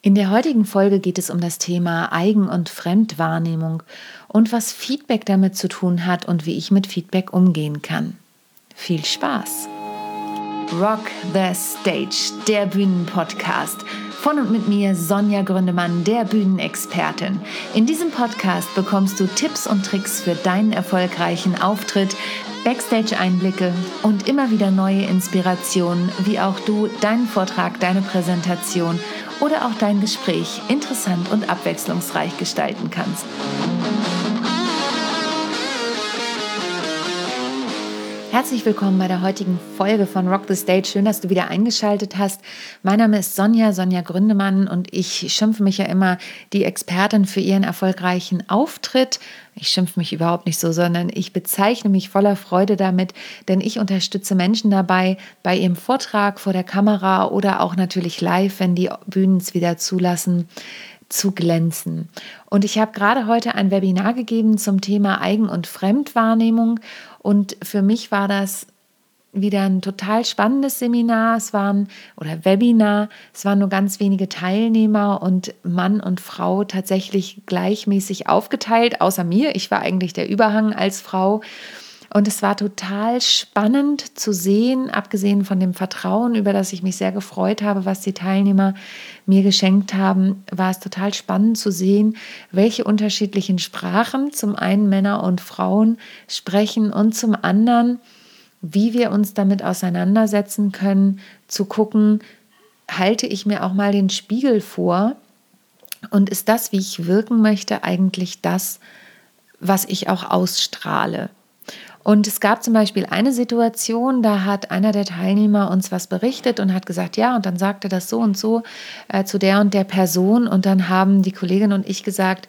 In der heutigen Folge geht es um das Thema Eigen- und Fremdwahrnehmung und was Feedback damit zu tun hat und wie ich mit Feedback umgehen kann. Viel Spaß! Rock the Stage, der Bühnenpodcast. Von und mit mir Sonja Gründemann, der Bühnenexpertin. In diesem Podcast bekommst du Tipps und Tricks für deinen erfolgreichen Auftritt, Backstage-Einblicke und immer wieder neue Inspirationen, wie auch du deinen Vortrag, deine Präsentation oder auch dein Gespräch interessant und abwechslungsreich gestalten kannst. Herzlich willkommen bei der heutigen Folge von Rock the Stage. Schön, dass du wieder eingeschaltet hast. Mein Name ist Sonja Gründemann und ich schimpfe mich ja immer die Expertin für ihren erfolgreichen Auftritt. Ich schimpfe mich überhaupt nicht so, sondern ich bezeichne mich voller Freude damit, denn ich unterstütze Menschen dabei, bei ihrem Vortrag vor der Kamera oder auch natürlich live, wenn die Bühnen es wieder zulassen, zu glänzen. Und ich habe gerade heute ein Webinar gegeben zum Thema Eigen- und Fremdwahrnehmung. Und für mich war das wieder ein total spannendes Webinar. Es waren nur ganz wenige Teilnehmer und Mann und Frau tatsächlich gleichmäßig aufgeteilt, außer mir. Ich war eigentlich der Überhang als Frau. Und es war total spannend zu sehen, abgesehen von dem Vertrauen, über das ich mich sehr gefreut habe, was die Teilnehmer mir geschenkt haben, war es total spannend zu sehen, welche unterschiedlichen Sprachen zum einen Männer und Frauen sprechen und zum anderen, wie wir uns damit auseinandersetzen können, zu gucken, halte ich mir auch mal den Spiegel vor und ist das, wie ich wirken möchte, eigentlich das, was ich auch ausstrahle. Und es gab zum Beispiel eine Situation, da hat einer der Teilnehmer uns was berichtet und hat gesagt, ja, und dann sagte das so und so zu der und der Person. Und dann haben die Kollegin und ich gesagt,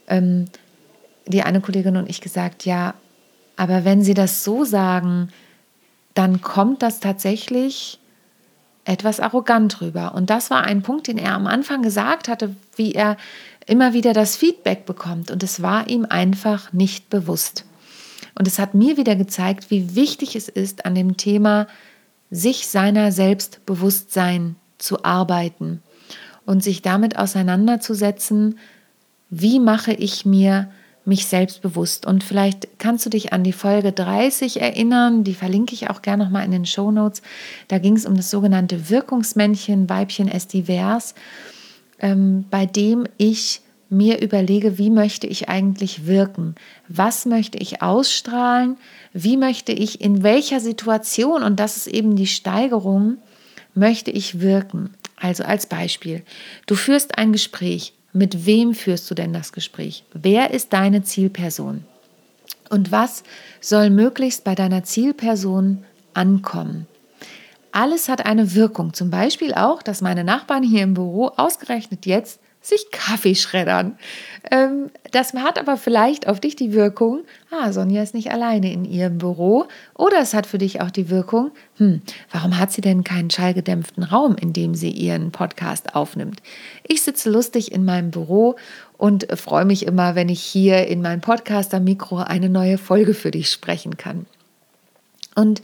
ja, aber wenn Sie das so sagen, dann kommt das tatsächlich etwas arrogant rüber. Und das war ein Punkt, den er am Anfang gesagt hatte, wie er immer wieder das Feedback bekommt. Und es war ihm einfach nicht bewusst. Und es hat mir wieder gezeigt, wie wichtig es ist, an dem Thema sich seiner Selbstbewusstsein zu arbeiten und sich damit auseinanderzusetzen, wie mache ich mir mich selbstbewusst. Und vielleicht kannst du dich an die Folge 30 erinnern, die verlinke ich auch gerne nochmal in den Shownotes. Da ging es um das sogenannte Wirkungsmännchen, Weibchen est divers, bei dem ich mir überlege, wie möchte ich eigentlich wirken? Was möchte ich ausstrahlen? Wie möchte ich in welcher Situation, und das ist eben die Steigerung, möchte ich wirken? Also als Beispiel, du führst ein Gespräch. Mit wem führst du denn das Gespräch? Wer ist deine Zielperson? Und was soll möglichst bei deiner Zielperson ankommen? Alles hat eine Wirkung. Zum Beispiel auch, dass meine Nachbarn hier im Büro ausgerechnet jetzt sich Kaffee schreddern. Das hat aber vielleicht auf dich die Wirkung, Sonja ist nicht alleine in ihrem Büro. Oder es hat für dich auch die Wirkung, warum hat sie denn keinen schallgedämpften Raum, in dem sie ihren Podcast aufnimmt? Ich sitze lustig in meinem Büro und freue mich immer, wenn ich hier in meinem Podcaster-Mikro eine neue Folge für dich sprechen kann. Und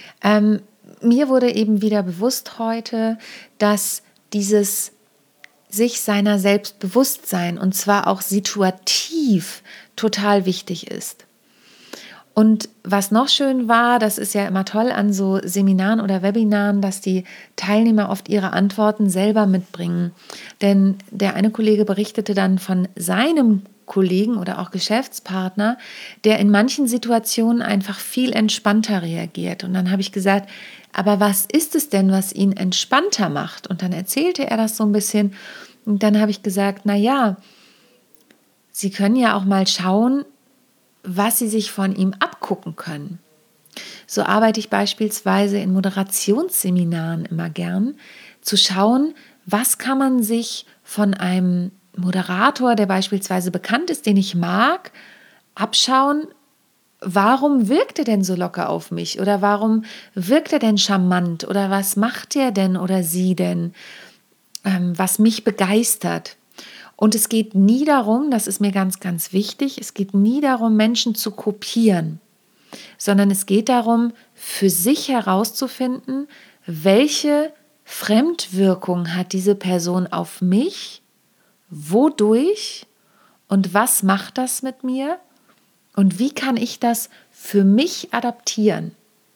mir wurde eben wieder bewusst heute, dass dieses sich seiner selbst bewusst sein, und zwar auch situativ, total wichtig ist. Und was noch schön war, das ist ja immer toll an so Seminaren oder Webinaren, dass die Teilnehmer oft ihre Antworten selber mitbringen. Denn der eine Kollege berichtete dann von seinem Kollegen oder auch Geschäftspartner, der in manchen Situationen einfach viel entspannter reagiert. Und dann habe ich gesagt, aber was ist es denn, was ihn entspannter macht? Und dann erzählte er das so ein bisschen. Und dann habe ich gesagt, Sie können ja auch mal schauen, was Sie sich von ihm abgucken können. So arbeite ich beispielsweise in Moderationsseminaren immer gern, zu schauen, was kann man sich von einem Moderator, der beispielsweise bekannt ist, den ich mag, abschauen, warum wirkt er denn so locker auf mich oder warum wirkt er denn charmant oder was macht er denn oder sie denn, was mich begeistert. Und es geht nie darum, das ist mir ganz, ganz wichtig, es geht nie darum, Menschen zu kopieren, sondern es geht darum, für sich herauszufinden, welche Fremdwirkung hat diese Person auf mich, wodurch und was macht das mit mir und wie kann ich das für mich adaptieren?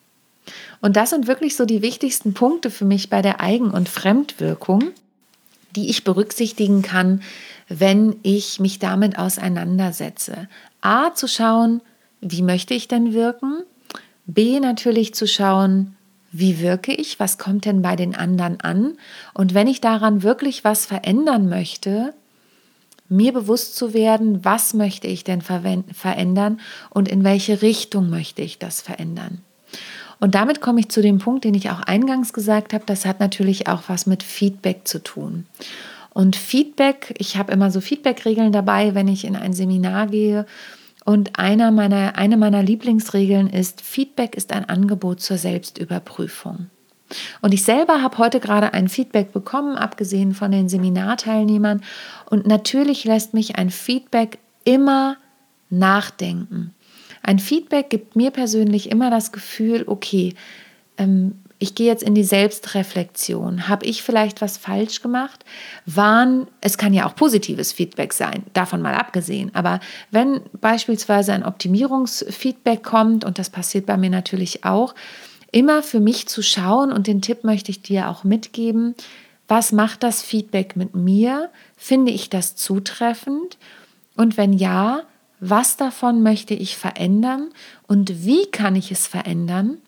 Und das sind wirklich so die wichtigsten Punkte für mich bei der Eigen- und Fremdwirkung, die ich berücksichtigen kann, wenn ich mich damit auseinandersetze. A, zu schauen, wie möchte ich denn wirken? B, natürlich zu schauen, wie wirke ich? Was kommt denn bei den anderen an? Und wenn ich daran wirklich was verändern möchte, mir bewusst zu werden, was möchte ich denn verändern und in welche Richtung möchte ich das verändern. Und damit komme ich zu dem Punkt, den ich auch eingangs gesagt habe, das hat natürlich auch was mit Feedback zu tun. Und Feedback, ich habe immer so Feedback-Regeln dabei, wenn ich in ein Seminar gehe. Und eine meiner Lieblingsregeln ist, Feedback ist ein Angebot zur Selbstüberprüfung. Und ich selber habe heute gerade ein Feedback bekommen, abgesehen von den Seminarteilnehmern. Und natürlich lässt mich ein Feedback immer nachdenken. Ein Feedback gibt mir persönlich immer das Gefühl, okay, ich gehe jetzt in die Selbstreflexion. Habe ich vielleicht was falsch gemacht? Es kann ja auch positives Feedback sein, davon mal abgesehen. Aber wenn beispielsweise ein Optimierungsfeedback kommt, und das passiert bei mir natürlich auch, immer für mich zu schauen, und den Tipp möchte ich dir auch mitgeben, was macht das Feedback mit mir? Finde ich das zutreffend? Und wenn ja, was davon möchte ich verändern und wie kann ich es verändern?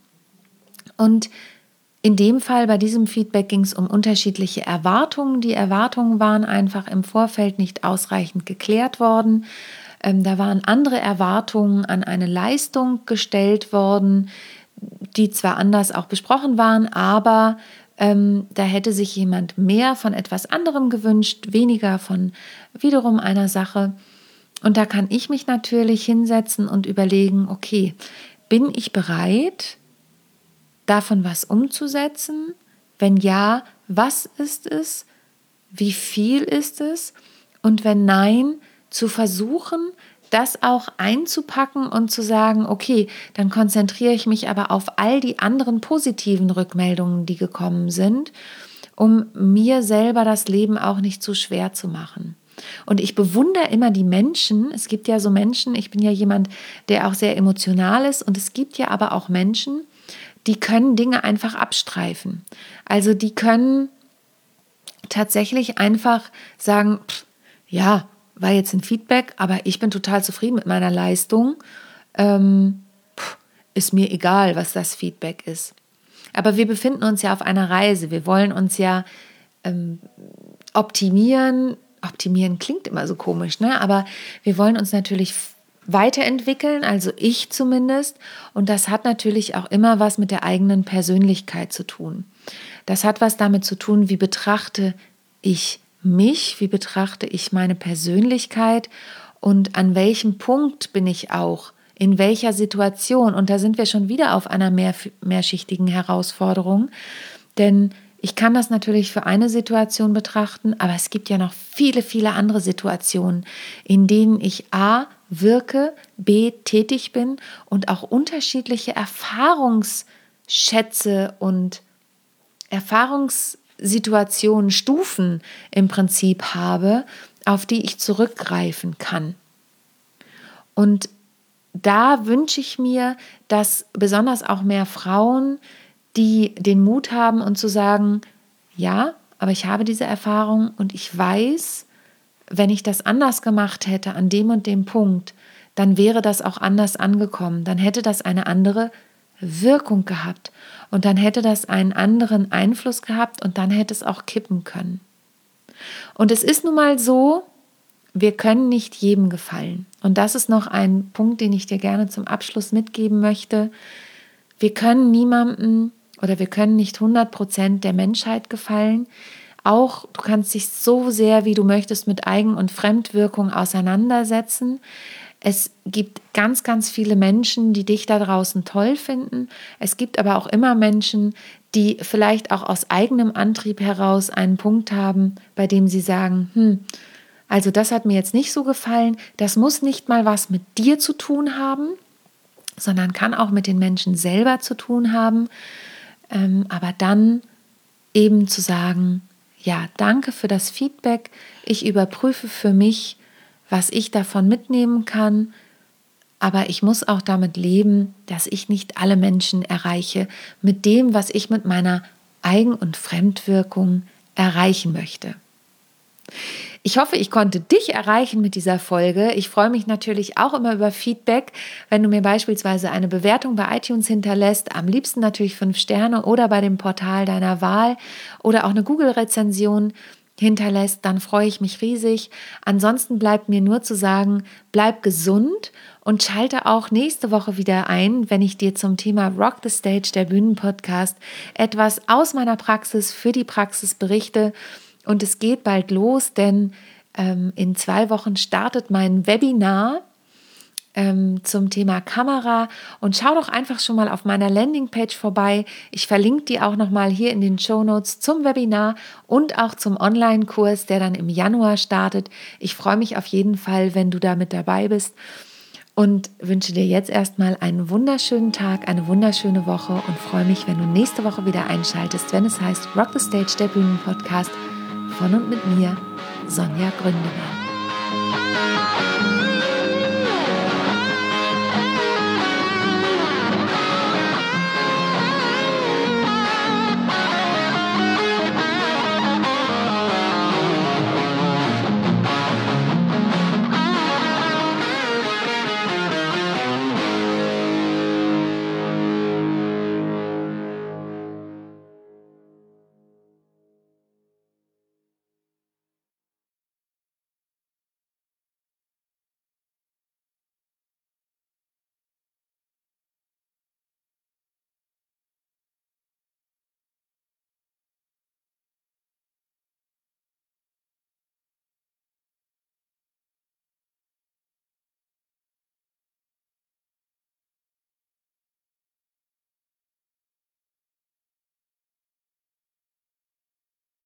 Und in dem Fall, bei diesem Feedback, ging es um unterschiedliche Erwartungen. Die Erwartungen waren einfach im Vorfeld nicht ausreichend geklärt worden. Da waren andere Erwartungen an eine Leistung gestellt worden, die zwar anders auch besprochen waren, aber da hätte sich jemand mehr von etwas anderem gewünscht, weniger von wiederum einer Sache. Und da kann ich mich natürlich hinsetzen und überlegen, okay, bin ich bereit, davon was umzusetzen? Wenn ja, was ist es? Wie viel ist es? Und wenn nein, zu versuchen, das auch einzupacken und zu sagen, okay, dann konzentriere ich mich aber auf all die anderen positiven Rückmeldungen, die gekommen sind, um mir selber das Leben auch nicht zu schwer zu machen. Und ich bewundere immer die Menschen. Es gibt ja so Menschen, ich bin ja jemand, der auch sehr emotional ist, und es gibt ja aber auch Menschen, die können Dinge einfach abstreifen. Also die können tatsächlich einfach sagen, ja, war jetzt ein Feedback, aber ich bin total zufrieden mit meiner Leistung. Ist mir egal, was das Feedback ist. Aber wir befinden uns ja auf einer Reise. Wir wollen uns ja optimieren. Optimieren klingt immer so komisch, ne? Aber wir wollen uns natürlich weiterentwickeln, also ich zumindest. Und das hat natürlich auch immer was mit der eigenen Persönlichkeit zu tun. Das hat was damit zu tun, wie betrachte ich mich, wie betrachte ich meine Persönlichkeit und an welchem Punkt bin ich auch, in welcher Situation. Und da sind wir schon wieder auf einer mehrschichtigen Herausforderung, denn ich kann das natürlich für eine Situation betrachten, aber es gibt ja noch viele, viele andere Situationen, in denen ich A, wirke, B, tätig bin und auch unterschiedliche Erfahrungsschätze und Erfahrungssituationen, Stufen im Prinzip habe, auf die ich zurückgreifen kann. Und da wünsche ich mir, dass besonders auch mehr Frauen, die den Mut haben und zu sagen, ja, aber ich habe diese Erfahrung und ich weiß, wenn ich das anders gemacht hätte an dem und dem Punkt, dann wäre das auch anders angekommen, dann hätte das eine andere Wirkung gehabt und dann hätte das einen anderen Einfluss gehabt und dann hätte es auch kippen können. Und es ist nun mal so, wir können nicht jedem gefallen. Und das ist noch ein Punkt, den ich dir gerne zum Abschluss mitgeben möchte. Wir können niemandem oder wir können nicht 100% der Menschheit gefallen. Auch du kannst dich so sehr, wie du möchtest, mit Eigen- und Fremdwirkung auseinandersetzen. Es gibt ganz, ganz viele Menschen, die dich da draußen toll finden. Es gibt aber auch immer Menschen, die vielleicht auch aus eigenem Antrieb heraus einen Punkt haben, bei dem sie sagen, also das hat mir jetzt nicht so gefallen. Das muss nicht mal was mit dir zu tun haben, sondern kann auch mit den Menschen selber zu tun haben. Aber dann eben zu sagen, ja, danke für das Feedback, ich überprüfe für mich, was ich davon mitnehmen kann, aber ich muss auch damit leben, dass ich nicht alle Menschen erreiche mit dem, was ich mit meiner Eigen- und Fremdwirkung erreichen möchte. Ich hoffe, ich konnte dich erreichen mit dieser Folge. Ich freue mich natürlich auch immer über Feedback, wenn du mir beispielsweise eine Bewertung bei iTunes hinterlässt, am liebsten natürlich 5 Sterne oder bei dem Portal deiner Wahl oder auch eine Google-Rezension hinterlässt, dann freue ich mich riesig. Ansonsten bleibt mir nur zu sagen, bleib gesund und schalte auch nächste Woche wieder ein, wenn ich dir zum Thema Rock the Stage, der Bühnenpodcast, etwas aus meiner Praxis für die Praxis berichte. Und es geht bald los, denn in 2 Wochen startet mein Webinar zum Thema Kamera, und schau doch einfach schon mal auf meiner Landingpage vorbei. Ich verlinke die auch nochmal hier in den Shownotes zum Webinar und auch zum Online-Kurs, der dann im Januar startet. Ich freue mich auf jeden Fall, wenn du da mit dabei bist, und wünsche dir jetzt erstmal einen wunderschönen Tag, eine wunderschöne Woche und freue mich, wenn du nächste Woche wieder einschaltest, wenn es heißt Rock the Stage, der Bühnenpodcast von und mit mir, Sonja Gründemann.